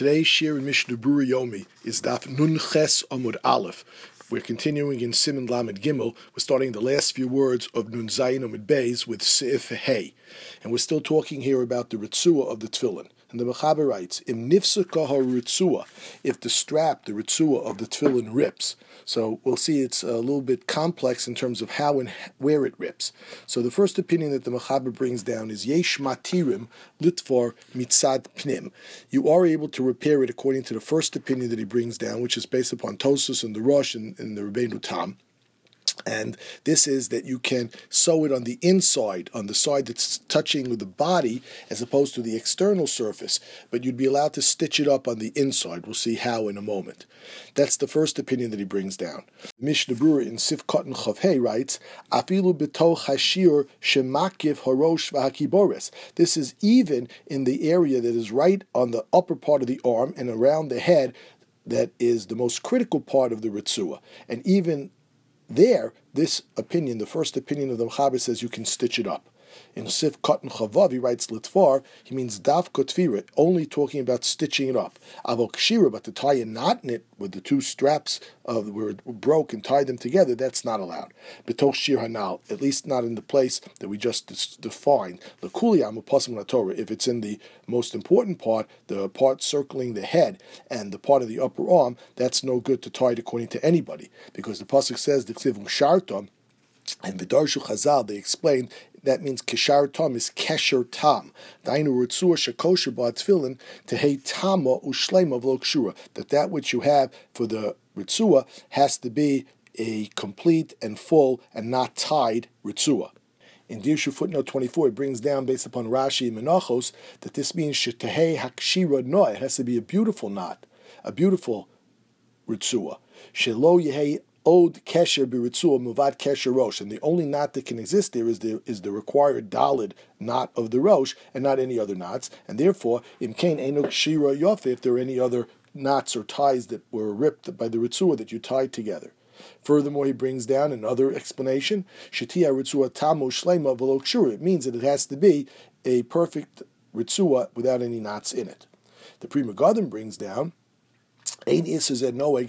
Today's shir in Mishnah Berurah Yomi is Daf Nun Ches Amud Aleph. We're continuing in Siman Lamed Gimel. We're starting the last few words of Nun Zayin Amud Beis with Seif Hey. And we're still talking here about the Ritzuah of the Tefillin. And the Mechaber writes, Im nifsaka ha-ritzuah, if the strap, the Ritzuah of the Tefillin rips. So we'll see it's a little bit complex in terms of how and where it rips. So the first opinion that the Mechaber brings down is Yesh matirim litvar mitzad pnim. You are able to repair it according to the first opinion that he brings down, which is based upon Tosfos and the Rosh and the Rebbeinu Tam. And this is that you can sew it on the inside, on the side that's touching with the body, as opposed to the external surface. But you'd be allowed to stitch it up on the inside. We'll see how in a moment. That's the first opinion that he brings down. Mishnah Berurah in Sif Katan Chav Hey writes, Afilu b'toch hashir shemakiv harosh v'hakibores. This is even in the area that is right on the upper part of the arm and around the head, that is the most critical part of the Ritzuah. And even there, this opinion, the first opinion of the Mechaber, says you can stitch it up. In Sif Katan Chavav, he writes Litvar, he means Dav Kotvira, only talking about stitching it up. Avol Kshira, but to tie a knot in it with the two straps where it broke and tie them together, that's not allowed. B'toch Shir Hanal, at least not in the place that we just defined. L'kuliyam u'pasim Torah, if it's in the most important part, the part circling the head and the part of the upper arm, that's no good to tie it according to anybody, because the pasuk says the Ksiv Shartam, and V'darshu Chazal, they explained that means kishar tam is kesher tam. Dainu ritzua shekosher ba'atfilin tehei tama u'shleima v'lo kshura. That which you have for the ritzua has to be a complete and full and not tied ritzua. In Dirshu footnote 24, it brings down, based upon Rashi and Menachos, that this means shetehei hakshira noah. It has to be a beautiful knot, a beautiful ritzua. Shelo yehei Od kesher b'ritzua muvad kesher rosh, and the only knot that can exist there is the required dalid knot of the rosh, and not any other knots. And therefore, imkain enok shira yofe, if there are any other knots or ties that were ripped by the ritzua that you tied together. Furthermore, he brings down another explanation: shetia ritzua tamu shleima v'lo kshura. It means that it has to be a perfect ritzua without any knots in it. The Pri Megadim brings down, this is only on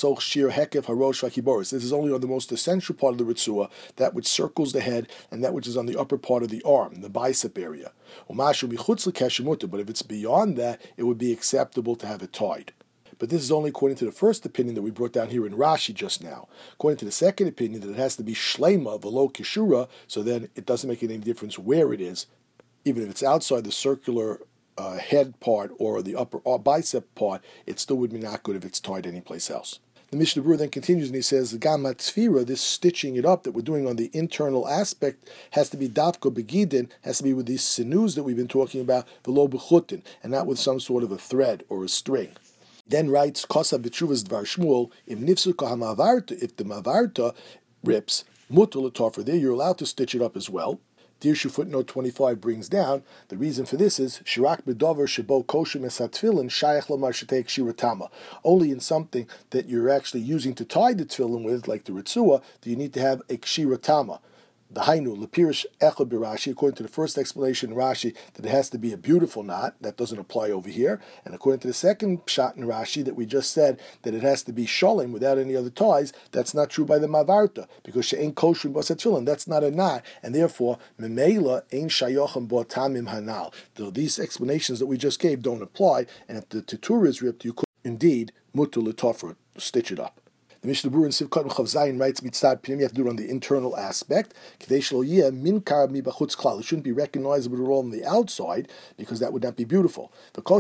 the most essential part of the Ritzuah, that which circles the head and that which is on the upper part of the arm, the bicep area. But if it's beyond that, it would be acceptable to have it tied. But this is only according to the first opinion that we brought down here in Rashi just now. According to the second opinion, that it has to be shleima v'lo kishura, so then it doesn't make any difference where it is, even if it's outside the circular head part or the upper bicep part, it still would be not good if it's tied anyplace else. The Mishnah Berurah then continues and he says, Gam hatzfira, this stitching it up that we're doing on the internal aspect, has to be dafko begidin, has to be with these sinews that we've been talking about, v'lo b'chutin, and not with some sort of a thread or a string. Then writes, Kosa b'tshuvas dvar Shmuel, im nifsuka ha'mavarta, if the mavarta rips, mutar l'tofra, there you're allowed to stitch it up as well. Dirshu footnote 25 brings down, the reason for this is Shirak bedover shebo kosher mesatfilin shayach lamar sheteik shiratama. Only in something that you're actually using to tie the tefillin with, like the ritzua, do you need to have a kshiratama. The Hainu, Lepirish Echad B'Rashi, according to the first explanation in Rashi, that it has to be a beautiful knot. That doesn't apply over here. And according to the second shot in Rashi that we just said, that it has to be sholem without any other ties, that's not true by the Mavarta, because she ain't kosher b'satfilin, that's not a knot, and therefore, Memela ain't shayochem b'tamim hanal. Though these explanations that we just gave don't apply, and if the tutur is ripped, you could indeed mutar l'tofra, stitch it up. The Mishnah Berurah in Sif Katan Chav Zayin writes, Mitzad Pnim, you have to do it on the internal aspect. It shouldn't be recognizable at all on the outside, because that would not be beautiful. And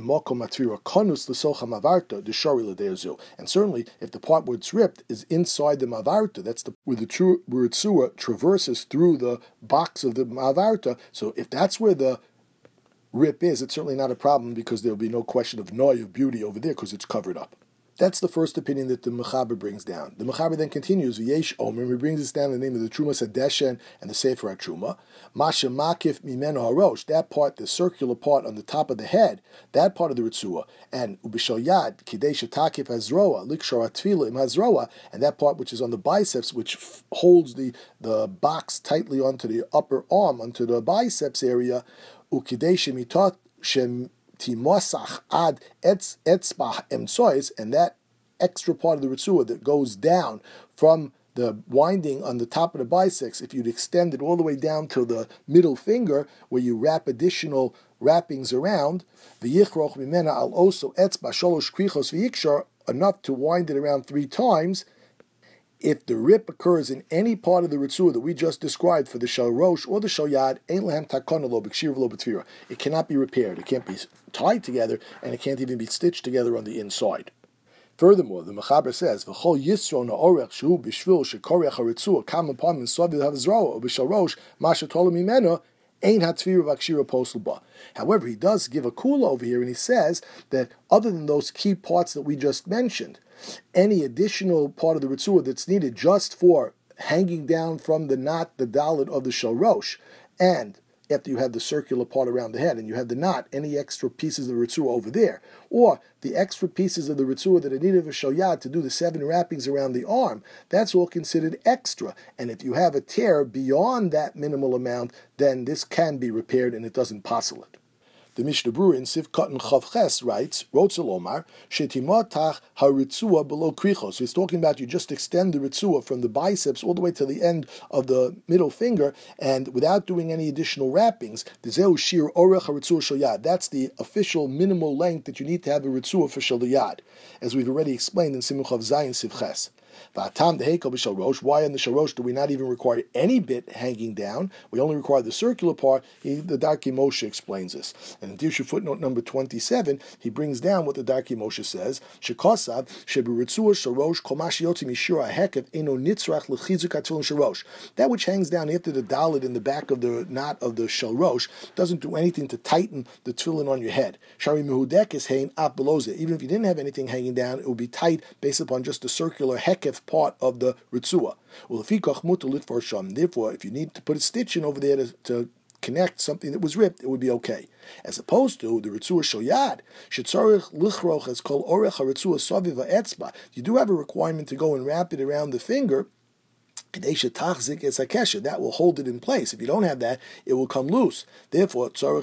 certainly, if the part where it's ripped is inside the mavarta, that's where the true ritzua traverses through the box of the mavarta, so if that's where the rip is, it's certainly not a problem, because there will be no question of noy, of beauty over there, because it's covered up. That's the first opinion that the Mechaber brings down. The Mechaber then continues, V'yesh Omer, he brings this down in the name of the Truma Sadeshen and the Sefer HaTruma. Masha Makif Mimeno HaRosh, that part, the circular part on the top of the head, that part of the Ritzua, and Ubishal Yad, Kidei Shetakif Hazroa, Likshar Atfila Im Hazroa, and that part which is on the biceps, which holds the box tightly onto the upper arm, onto the biceps area, Ukidei Shemitot Shem timosach ad etzbah emtsois, and that extra part of the ritzua that goes down from the winding on the top of the biceps, if you'd extend it all the way down to the middle finger, where you wrap additional wrappings around, v'yichroch mimena al oso etzba sholosh krichos v'yikshar, enough to wind it around 3 times. If the rip occurs in any part of the ritzua that we just described for the shal rosh or the shal yad, ein lehem takana lo b'kshir v'lo b'tfira. It cannot be repaired. It can't be tied together, and it can't even be stitched together on the inside. Furthermore, the Mechaber says, "V'chol yisro na'orech shehu b'shvil shekorech haritzua kam upon misaviv havzroa or b'shal rosh mashatolu mimeno ein hatzvira v'akshira posel ba." However, he does give a kula over here, and he says that other than those key parts that we just mentioned, any additional part of the ritzua that's needed just for hanging down from the knot, the dalet of the shal rosh, and after you have the circular part around the head and you have the knot, any extra pieces of the ritzua over there, or the extra pieces of the ritzua that are needed for shal yad to do the 7 wrappings around the arm, that's all considered extra. And if you have a tear beyond that minimal amount, then this can be repaired and it doesn't passel it. The Mishnah Berurah in Sivkot and Chav Ches writes, Rotzel Omar, Shetimotach haritzua below krichos. So he's talking about you just extend the ritzua from the biceps all the way to the end of the middle finger, and without doing any additional wrappings. Zeu shir orech haritzua shel yad. That's the official minimal length that you need to have a ritzua for shel yad, as we've already explained in Simon Chav Zayin Siv Ches. Why on the shal rosh do we not even require any bit hanging down? We only require the circular part. The Darkei Moshe explains this. And in Dirshu footnote number 27, he brings down what the Darkei Moshe says. Shekosav sheberitzua shal rosh kol ma sheyotzi mishura heket eno nitzrach lechizuk hatefillin shal rosh. That which hangs down after the dalet in the back of the knot of the shal rosh doesn't do anything to tighten the tefillin on your head. Shari mehudek is hein ap below. Even if you didn't have anything hanging down, it would be tight based upon just the circular heket part of the ritzua. Therefore, if you need to put a stitch in over there to connect something that was ripped, it would be okay. As opposed to the ritzua shel yad, shetzarich lichroch as kol orech haritzua saviv ha'etzba. You do have a requirement to go and wrap it around the finger. That will hold it in place. If you don't have that, it will come loose. Therefore, below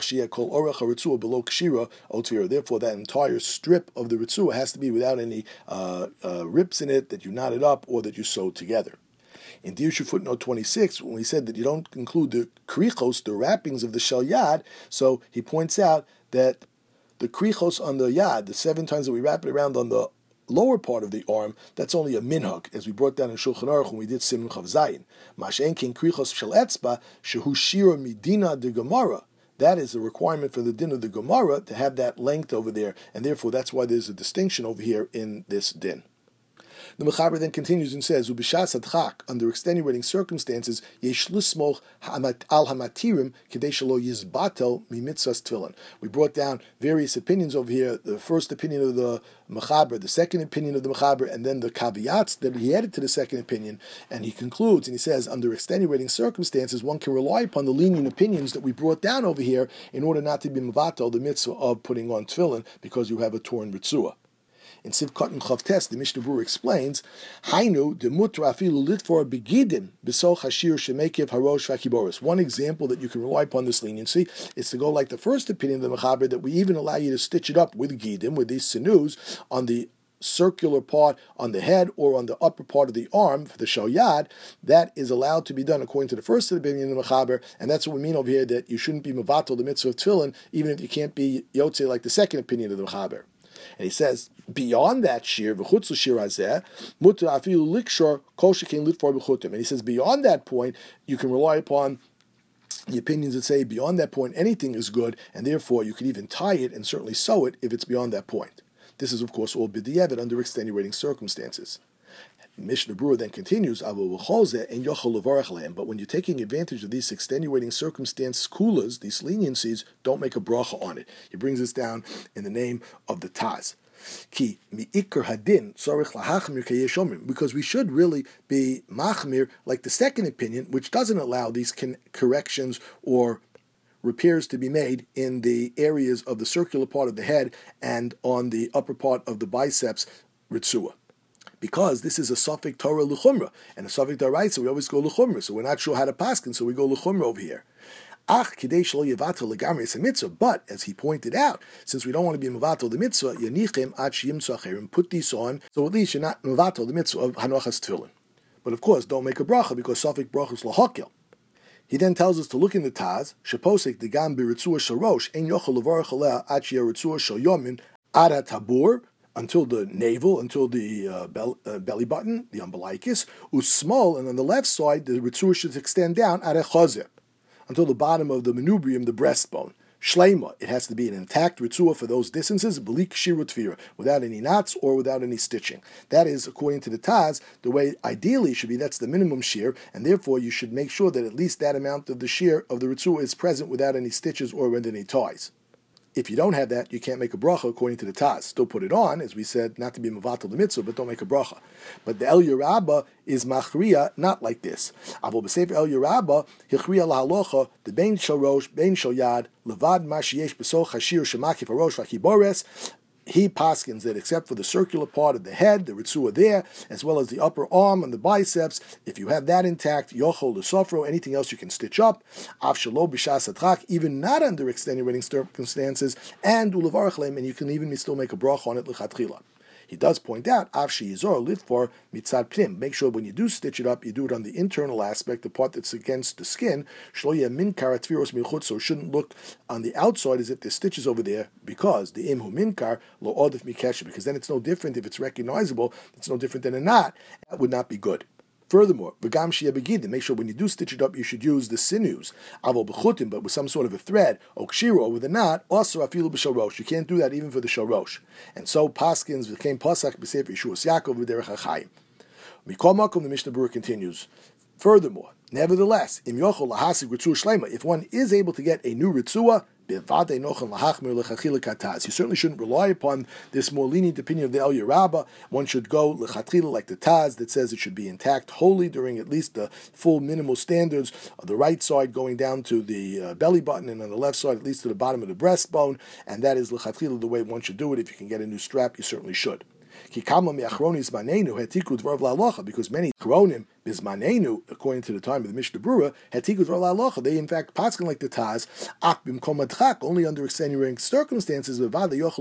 kshira otvira. Therefore, that entire strip of the ritzua has to be without any rips in it that you knotted up or that you sewed together. In Dirshu footnote 26, when we said that you don't include the krichos, the wrappings of the shel yad, so he points out that the krichos on the yad, the 7 times that we wrap it around on the lower part of the arm, that's only a minhag, as we brought down in Shulchan Aruch when we did Siman Chav Zayin. Mashen kin krichos shel etzba shehu shira midina de Gemara. That is a requirement for the din of the Gemara to have that length over there, and therefore that's why there's a distinction over here in this din. The Mechaber then continues and says, "Ubishas adchak, under extenuating circumstances, yesh lismoch al hamatirim kedei shelo yizbatel mimitzvas tefillin." We brought down various opinions over here. The first opinion of the Mechaber, the second opinion of the Mechaber, and then the caveats that he added to the second opinion. And he concludes and he says, under extenuating circumstances, one can rely upon the lenient opinions that we brought down over here in order not to be mevatel the mitzvah of putting on tefillin because you have a torn ritzua. In Sivkot and Chavtes, the Mishnah Berurah explains, Hainu de mutra afilu litfor begidim besoch hashir shemekiv harosh vakiboris. One example that you can rely upon this leniency is to go like the first opinion of the Mechaber, that we even allow you to stitch it up with gidim, with these sinus, on the circular part on the head or on the upper part of the arm for the shal yad. That is allowed to be done according to the first opinion of the Mechaber, and that's what we mean over here, that you shouldn't be mevatel the mitzvah of tefillin, even if you can't be yotze like the second opinion of the Mechaber. And he says, beyond that shir, v'chutzu shir hazeh, mutar afilu likshor kol shekein litfor b'chutim. And he says, beyond that point, you can rely upon the opinions that say beyond that point anything is good, and therefore you could even tie it and certainly sew it if it's beyond that point. This is, of course, all b'diavad under extenuating circumstances. Mishnah Berurah then continues, but when you're taking advantage of these extenuating circumstance kulas, these leniencies, don't make a bracha on it. He brings this down in the name of the Taz. Because we should really be machmir like the second opinion, which doesn't allow these corrections or repairs to be made in the areas of the circular part of the head and on the upper part of the biceps ritzua. Because this is a Safek Torah L'chumra, and a Safek Daraisa, we always go L'chumra, so we're not sure how to paskin, so we go L'chumra over here. Ach kidei shelo yevatel legamri es mitzvah. But as he pointed out, since we don't want to be mevatel the mitzvah, yanichem ad sheyimtzu acherim, put these on, so at least you're not mevatel the mitzvah of hanochas tefillin. But of course, don't make a bracha because safek bracha is lahakel. He then tells us to look in the Taz, sheposek degam biritzua sharosh ein yochel levarach aleh ad sheyaritzua shel yomin ad hatabur, until the navel, until the belly button, the umbilicus, usmol, and on the left side, the ritzua should extend down ad hachazer, until the bottom of the manubrium, the breastbone. Shleima, it has to be an intact ritzua for those distances, b'li kshiru tefira, without any knots or without any stitching. That is, according to the Taz, the way ideally should be, that's the minimum shear, and therefore you should make sure that at least that amount of the shear of the ritzua is present without any stitches or with any ties. If you don't have that, you can't make a bracha according to the Taz. Still put it on, as we said, not to be mevatel the mitzvah, but don't make a bracha. But the El Yerabba is machriya, not like this. Avo b'sefer El Yerabba, hichriya lahalocha, the bein shel rosh, bein shel yad, levad ma sheyesh b'soch hashir shemakif harosh v'achibores. He paskins that except for the circular part of the head, the ritzua there, as well as the upper arm and the biceps, if you have that intact, yochol l'sofro, anything else you can stitch up, av shelo b'shas atchak, even not under extenuating circumstances, and ulevarach leim, and you can even still make a bracha on it l'chatchila. He does point out, av sheyizor litfor mitzad pnim. Make sure when you do stitch it up, you do it on the internal aspect, the part that's against the skin. Shlo yeh minkar atfiros michutz, so it shouldn't look on the outside as if there's stitches over there, because the imhu minkar lo odif mikesha, because then it's no different. If it's recognizable, it's no different than a knot. That would not be good. Furthermore, v'gam sheyeh begidin, make sure when you do stitch it up, you should use the sinews, avol b'chutim, but with some sort of a thread, or kshiro, or with a knot, also afilu b'shalrosh. You can't do that even for the shalrosh. And so paskins became pasak b'sefer Yeshuas Yaakov v'derech hachayim. Mikol makom, the Mishnah Berurah continues. Furthermore, nevertheless, im yochol lahasig ritzua shleima, if one is able to get a new ritzua, you certainly shouldn't rely upon this more lenient opinion of the El Yerabba. One should go lechatchila like the Taz that says it should be intact wholly during at least the full minimal standards of the right side going down to the belly button, and on the left side at least to the bottom of the breastbone, and that is lechatchila the way one should do it. If you can get a new strap, you certainly should. Because many Achronim Bismanenu, according to the time of the Mishnah Berurah, Hetikud Dvar La'alocha, they in fact paskin like the Taz, Ak Bimkom Adchak, only under extenuating circumstances, then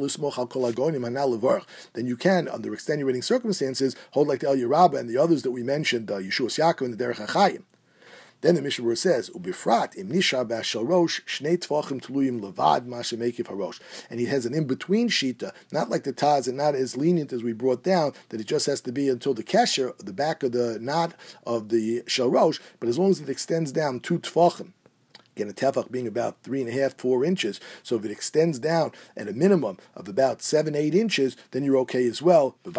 you can, under extenuating circumstances, hold like the El Yerabba and the others that we mentioned, Yeshuas Yaakov and the Derech HaChayim. Then the Mishnah Berurah says, "Ubifrat im nisha b'ashal rosh shnei tvachim teluyim levad ma shemekiv harosh." And he has an in-between shita, not like the Taz and not as lenient as we brought down, that it just has to be until the kesher, the back of the knot of the shalrosh, but as long as it extends down 2 tvachim. Again, a tefach being about 3.5, 4 inches. So if it extends down at a minimum of about 7, 8 inches, then you're okay as well. In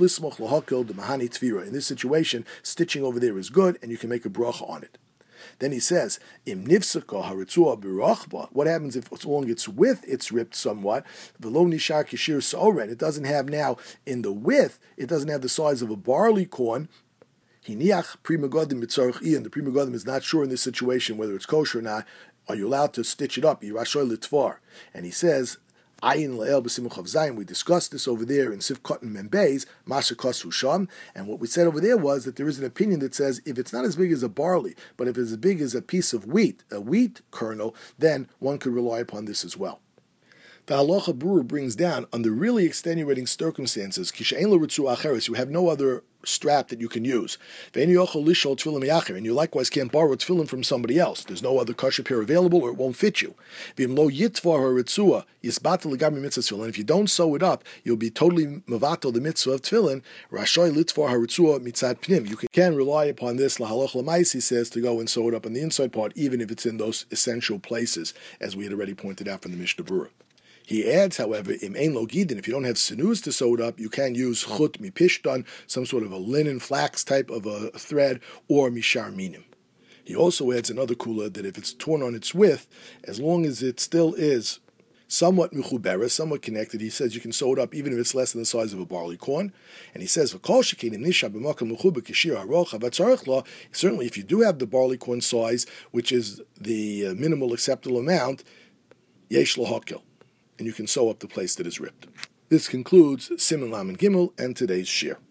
this situation, stitching over there is good, and you can make a bracha on it. Then he says, "Im nifsaka haritzua birachba." What happens if as long as its width it's ripped somewhat? V'lo nishar kishir sa'oren. It doesn't have now in the width. It doesn't have the size of a barley corn. Hiniach prima godim mitzarich ian. The prima godim is not sure in this situation whether it's kosher or not. Are you allowed to stitch it up? Yirashoy litvar. And he says, Ayin La'el b'Simuch of Zayin. We discussed this over there in Sivkot and Membeis, Masha Kosu Sham, and what we said over there was that there is an opinion that says if it's not as big as a barley, but if it's as big as a piece of wheat, a wheat kernel, then one could rely upon this as well. The Halacha Berurah brings down, under really extenuating circumstances, Kishain L'Ritzu Acheres, you have no other strap that you can use. And you likewise can't borrow tefillin from somebody else. There's no other kosher pair available, or it won't fit you. And if you don't sew it up, you'll be totally mevatel the mitzvah of tefillin. You can rely upon this. Lahalach l'mais, he says, to go and sew it up on the inside part, even if it's in those essential places, as we had already pointed out from the Mishnah Berurah. He adds, however, im ein lo gidin, if you don't have sinews to sew it up, you can use chut mi pishtan, some sort of a linen flax type of a thread, or mishar minim. He also adds another kula that if it's torn on its width, as long as it still is somewhat mechuberes, somewhat connected, he says you can sew it up even if it's less than the size of a barley corn. And he says, certainly if you do have the barley corn size, which is the minimal acceptable amount, yesh l'hakel, and you can sew up the place that is ripped. This concludes Siman Lamed Gimel and today's shir.